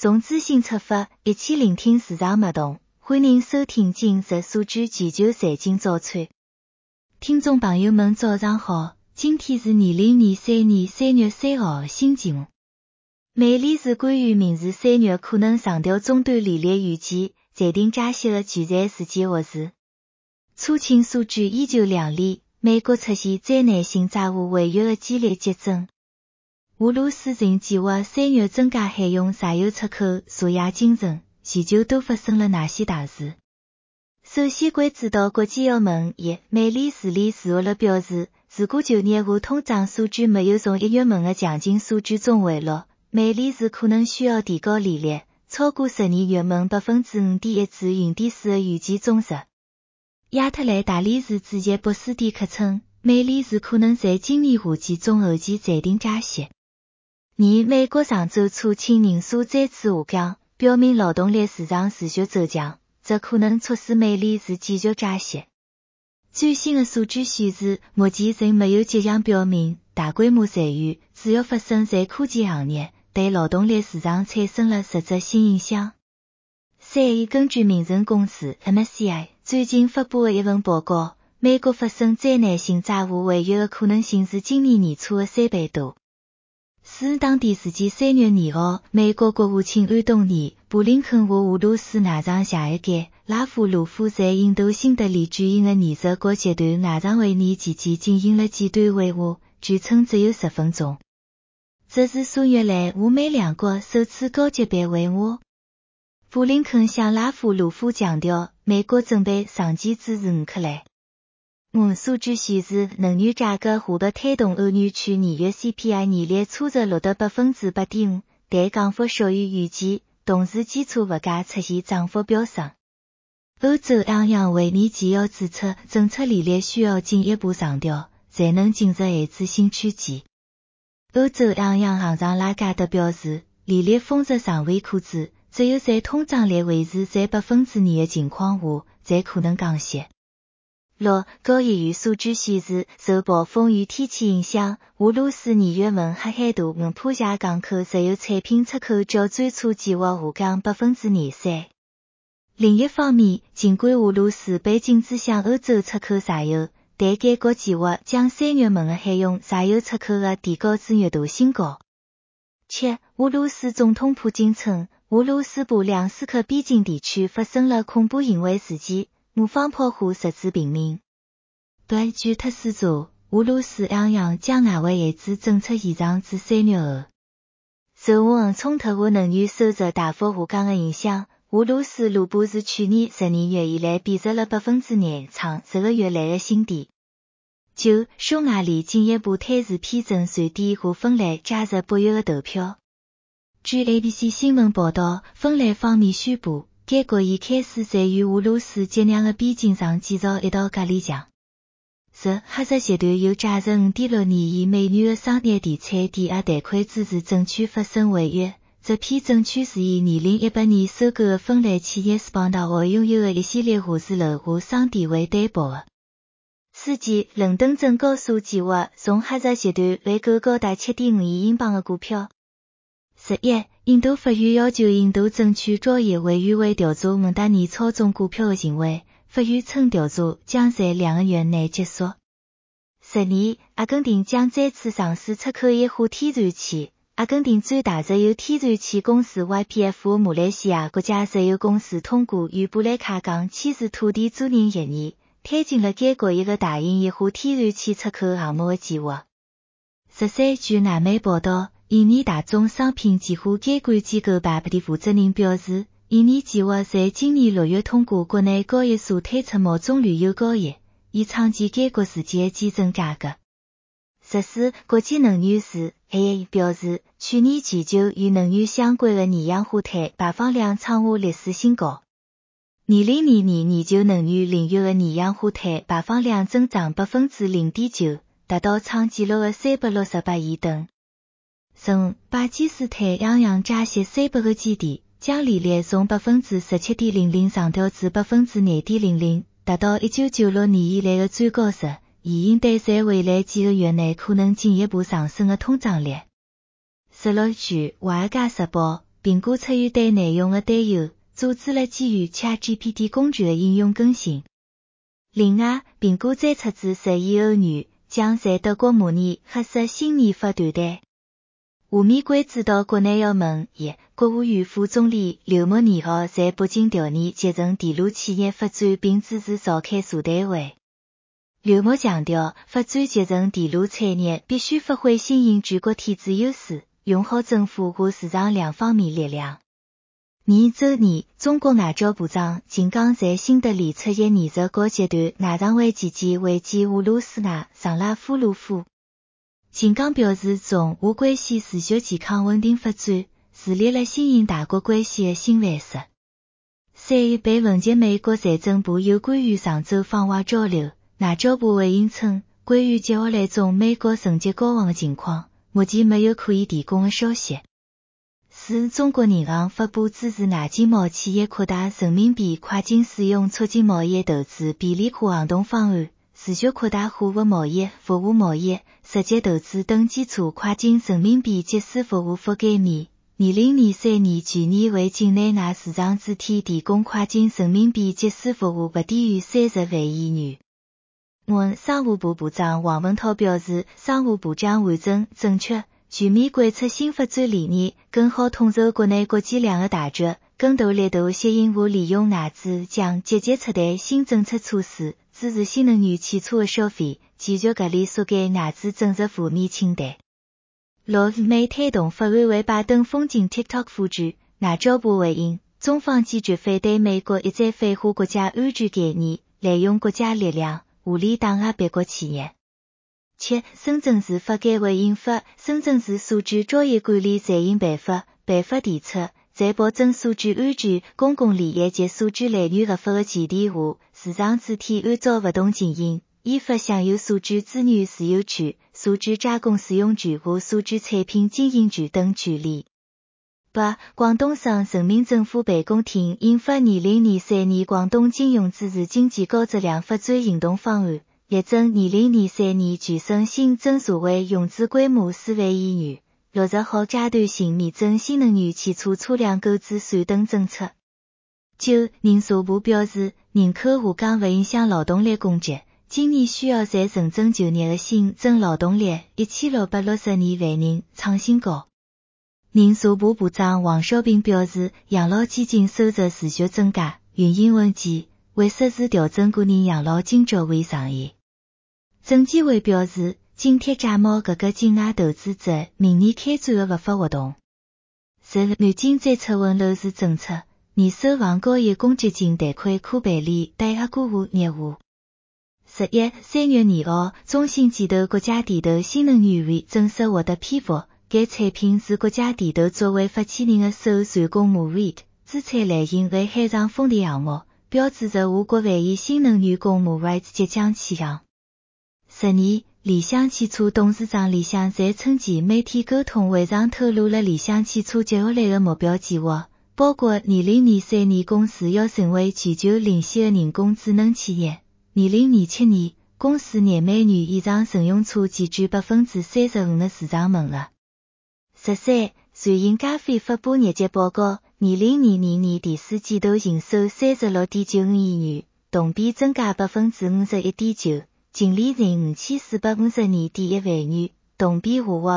从资讯出发，一起聆听市场脉动。欢迎收听今日数据全球财经早餐。听众朋友们早上好，今天是2023年3月3号星期五。美联储关于明年3月可能上调终端利率预期，暂停加息的巨财事件活时。出勤数据依旧靓丽，美国出现灾难性债务违约的几率激增。俄罗斯正计划3月增加海用石油出口，昨夜清晨，全球都发生了哪些大事？首先关注到国际要闻一，美联储理事会了表示，如果9月份通胀数据没有从1月份的强劲数据中回落，美联储可能需要提高利率，超过12月份 5.1 至 5.4 的预期中值。亚特兰大理事主席博斯蒂克称，美联储可能在今年夏季中后期暂停加息。二，美国上周出勤人数再次下降，表明劳动力市场持续走强，这可能促使美联储继续加息。最新的数据显示，目前仍没有迹象表明大规模裁员主要发生在科技行业，对劳动力市场产生了实质性影响。三，根据民生公司 MSCI 最近发布的一份报告，美国发生灾难性债务违约的可能性是今年年初的3倍多。四，当地时间3月2号，美国国务卿安东尼·布林肯和俄罗斯外长谢尔盖·拉夫罗夫在印度新德里举行的20国集团外长会议期间进行了简短会话，据称只有10分钟。这是数月来俄美两国首次高级别会话。布林肯向拉夫罗夫强调，美国准备长期支持乌克兰。数据显示，能源价格下跌推动欧元区2月 CPI 年率初值录得 8.5%， 但降幅小于预期，同时基础物价出现涨幅飙升。欧洲央行会议纪要指出，政策利率需要进一步上调，才能进入限制性区间。欧洲央行行长拉加德表示，利率峰值尚未可知，只有在通胀率维持在 2% 的情况下，才可能降息。6，高一月数据显示，受暴风雨天气影响，俄罗斯2月份黑海渡河坡下港口石油产品出口较最初计划下降 23%。另一方面，尽管俄罗斯被禁止向欧洲出口石油，但该国计划将3月份的海用石油出口额提高至月度新高。7，俄罗斯总统普京称，俄罗斯布良斯克边境地区发生了恐怖行为事件，模仿炮火射死平民。据特斯查，俄罗斯央行将外汇限制政策延长至3月后。受俄乌冲突和能源收入大幅下降的影响，俄罗斯卢布自去年12月以来贬值了 2%， 创10个月来的新低。9，匈牙利进一步推迟批准瑞典和芬兰加入北约的投票。据 ABC 新闻报道，芬兰方面宣布，该国已开始在与俄罗斯接壤的边境上建造一道隔离墙。哈萨集团又加入 5.6 亿美元的商业地产抵押贷款支持证券发生违约，这批证券是以2018年收购的芬兰企业斯邦达沃拥有的一系列华氏楼和商店为担保的。此前，伦敦证交所计划从哈萨集团回购高达 7.5 亿英镑的股票。11，印度法院要求印度证券交易委员会调查蒙大尼操纵股票的行为，法院称调查将在2个月内结束。12，阿根廷将再次尝试出口液化天然气。阿根廷最大石油天然气公司 YPF 和马来西亚国家石油公司通过与布莱卡港签署土地租赁协议，推进了该国一个大型液化天然气出口项目的计划。13，据外媒报道，印尼大宗商品计划监管机构巴布的负责人表示，印尼计划在今年6月通过国内交易所推出某种旅游交易，以创建该国自己的基准价格。14，国际能源署 IEA 表示，去年全球与能源相关的二氧化碳排放量创下历史新高。2022年全球能源领域的二氧化碳排放量增长 0.9%， 达到创纪录的368亿吨。巴基斯坦央行加息300个基点，将利率从 17.00% 上调至 2.00%， 达到1996年以来的最高值，以应对在未来几个月内可能进一步上升的通胀率。16，据《华尔街日报》， 苹果出于对内容的担忧，阻止了基于 ChatGPT 工具的应用更新。另外，苹果再出自12月将在德国模拟黑色新年发团队。下面关注到国内要闻一，国务院副总理刘鹤2号在北京调研集成电路企业发展并支持召开座谈会。刘鹤强调，发展集成电路产业必须发挥新型全国体制优势，用好政府和市场两方面力量。周二，中国外交部长秦刚在新德里出席20国集团外常委期间会见俄罗斯外长拉夫罗夫。秦刚表示，中俄关系持续健康稳定发展，树立了新型大国关系的新范式。3月被问及美国财政部有关于上周访华交流，外交部回应称，关于接下来中美国层级交往的情况，目前没有可以提供的消息。中国银行发布支持外经贸企业扩大人民币跨境使用促进贸易投资便利化行动方案，持续扩大货物贸易、服务贸易、实际投资等基础跨境人民币即时服务覆盖面。2023年全年为境内外市场主体提供跨境人民币即时服务不低于30万亿元。商务部部长王文涛表示，商务部将完整、正确、全面贯彻新发展理念，更好统筹国内国际两个大局，更大力度吸引和利用外资，将积极出台新政策措施，支持新能源汽车的消费，继续合理缩减外资准入负面清单。6美推动法案为拜登封禁 TikTok 复制，外交部回应，中方坚决反对美国一再泛化国家安全概念，滥用国家力量，无理打压别国企业。7深圳市法改会印发《深圳市数据交易管理暂行办法》，办法提出，在保证数据安全、公共利益及数据来源合法的前提下，市场主体按照活动经营，依法享有数据资源持有权、数据加工使用权和数据产品经营权等权利。8广东省人民政府办公厅印发2023年广东金融支持经济高质量发展行动方案，力争2023年全省新增社会融资规模4万亿元，落实好阶段性免征新能源汽车车辆购置税等政策。9人社部表示，人口下降不影响劳动力供给，今年需要在城镇就业的新增劳动力1662万人，创新高。人社部部长王小平表示，养老基金收入持续增加，运营稳健，会适时调整个人养老金交费上限。证监会表示，紧贴假冒各个境外投资者明年开展的合法活动。10南京再出问楼市政策，年首房高业公积金贷款可办理抵押过户业务。11 3月2号，中信建投国家电投新能源网正式获得批复，该产品是国家电投作为发起人的首传公募 REIT， 资产类型为海上风电项目，标志着我国万亿新能源公募 REIT 即将启航。12理想汽车董事长李想在春季媒体沟通会上透露了理想汽车接下来的目标计划，包括2023年公司要成为全球领先的人工智能企业，2027年公司年每年以上乘用车占据 35% 的市场份额。13瑞银咖啡发布业绩报告，2022年第四季度营收 36.95 亿元，同比增加 51.9%， 净利润 5452.1 万元，同比下滑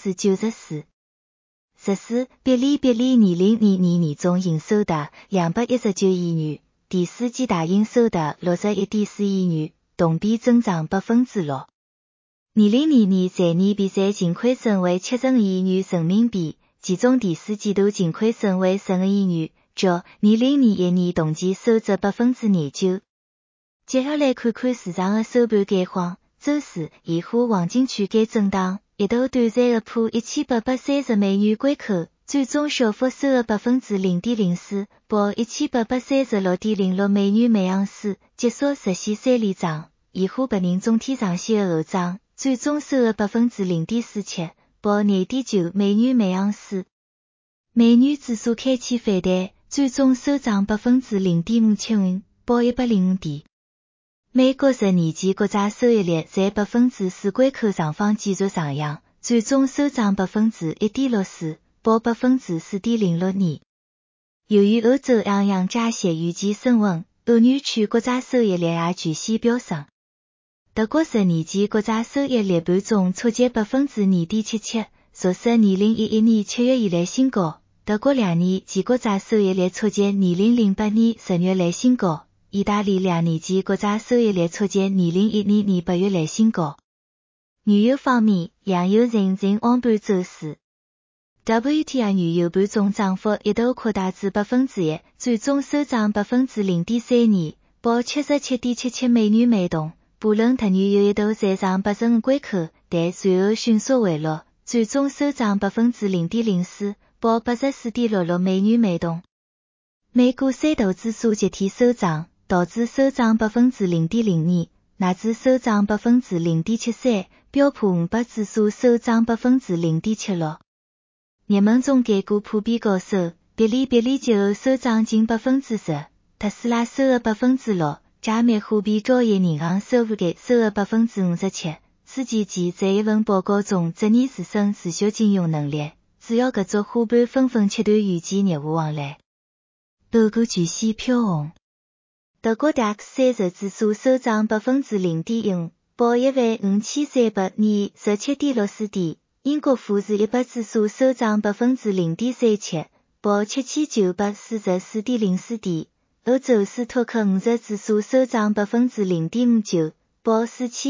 94%。14哔哩哔哩2022年年中营收达219亿元，第四季大营收达 61.4 亿元，同比增长 6%。2022年财年比赛净亏损为72亿元人民币，其中第四季度净亏损为12亿元，较2021年同期收窄 29%。接下来看看市场的收盘概况。周四，现货黄金区间震荡，一度短暂的破1830美元关口，最终小幅收入 0.04%， 报 1836.06 美元每盎司，结束实现3连涨。现货白银总体上线的后涨，最终收入 0.47%， 报 2.9 美元每盎司。美元指数开启反弹，最终收涨 0.57%， 报105点。美国10年期国债收益率在 4% 关口上方继续上扬，最终收涨 1.64%， 报 4.06 年。由于欧洲洋洋闸蟹预计升温，欧元区国家收益率也巨显飙升。德国10年期国家收益率盘中触及 2.77%， 创设2011年7月以来新高。德国2年期国家收益率触及2008年10月来新高。意大利2年期国家收益率触及2012年8月来新高。原油方面，洋油仍按盘走势。WTI 原油盘中涨幅一度扩大至 1%， 最终收涨 0.32%， 报 77.77 美元每桶。布伦特原油一度站上85关口，但随后迅速回落，最终收涨 0.04%， 报 84.66 美元每桶。美股三大指数集体收涨，道指收涨 0.02%， 纳指收涨 0.73%， 标普500指数收涨 0.76%。热门中概股普遍高收，哔哩哔哩节后收涨近 10%， 特斯拉收入 6%， 加密货币交易银行收入 57%。此前在一份报告中质疑自身持续金融能力，主要各族伙伴纷纷切断预计业务往来。欧股巨显飘红。德国 DAX 30指数收涨 0.15%， 报 15,317.64 点。英国富时100指数收涨 0.37%， 报 7,944.04 点。欧洲斯托克50指数收涨 0.59%， 报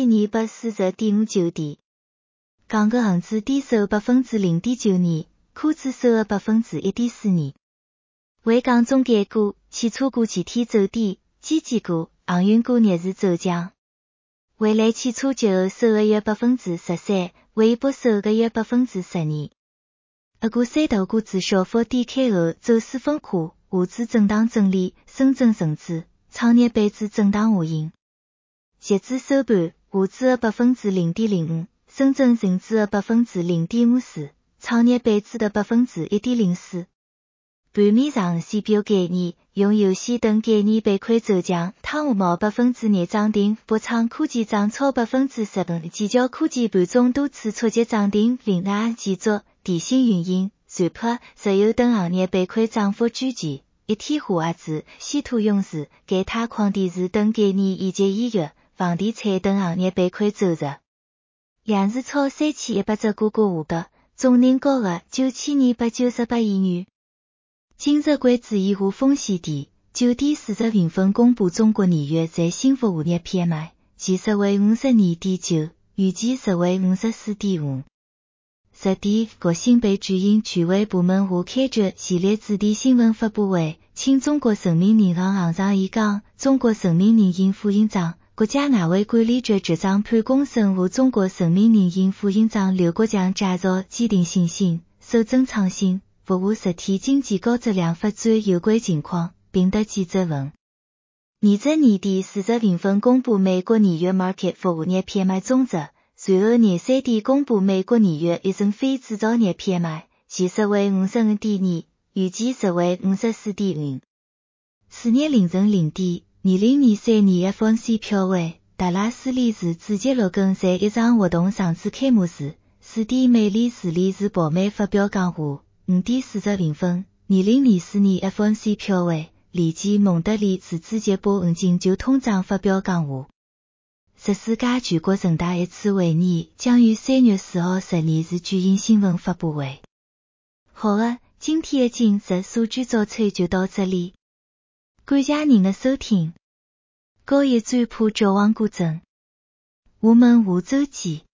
4,240.59 点。港股恒指低收 0.9 年，科指收 1.4 年。为港中概股，汽车股集体走低，基建股、航运股逆势走强。蔚来汽车节后收益约 13%， 微博收益约 12%。俄股三大股指小幅低开后走势分化，沪指震荡整理，深圳成指、创业板指震荡下行。截至收盘，沪指 0.05%， 深圳成指 0.54%， 创业板指的 1.04%。盘面上 CPU 概念、用游戏等概念板块走强，汤姆猫 2% 涨停，博昌科技涨超 10%， 技嘉科技盘中多次触及涨停，另外建筑、电信运营、船舶、石油等行业板块涨幅居前，一体化合资、稀土永磁、钙钛矿电池等概念以及医药、房地产等行业板块走弱。两市超3100只股股下跌，总人高额 9,298 亿元。今日关注以下风险点：9点40分公布中国年月在幸福行业 PMI， 前值为 52.9， 预计值为 54.5。10点，国新办举行全委部门下开局系列主题新闻发布会，请中国人民银行行长演讲，中国人民银行副行长、国家外汇管理局局长潘功胜和中国人民银行副行长刘国强介绍坚定信心、守正创新、服务实体经济高质量发展有关情况，并答记者问。20年底40分公布美国年月 Market 服务业 PMI 总值，随后23点公布美国年月一成非制造业 PMI， 前值为 52.2， 预计值为 54.5。4日凌晨0点，2023年 FOMC 票委，达拉斯理事主席罗根在一场活动上次开幕时，4点美理事理事鲍曼发表讲话。5点40分，2024年 FOMC 票委，理事蒙德里是主席鲍恩金就通胀发表讲话。14届全国人大一次会议将于3月4号12时举行新闻发布会。好的，今天的今日数据早餐就到这里。感谢您的收听。高一转播绝望过程。我们下周见。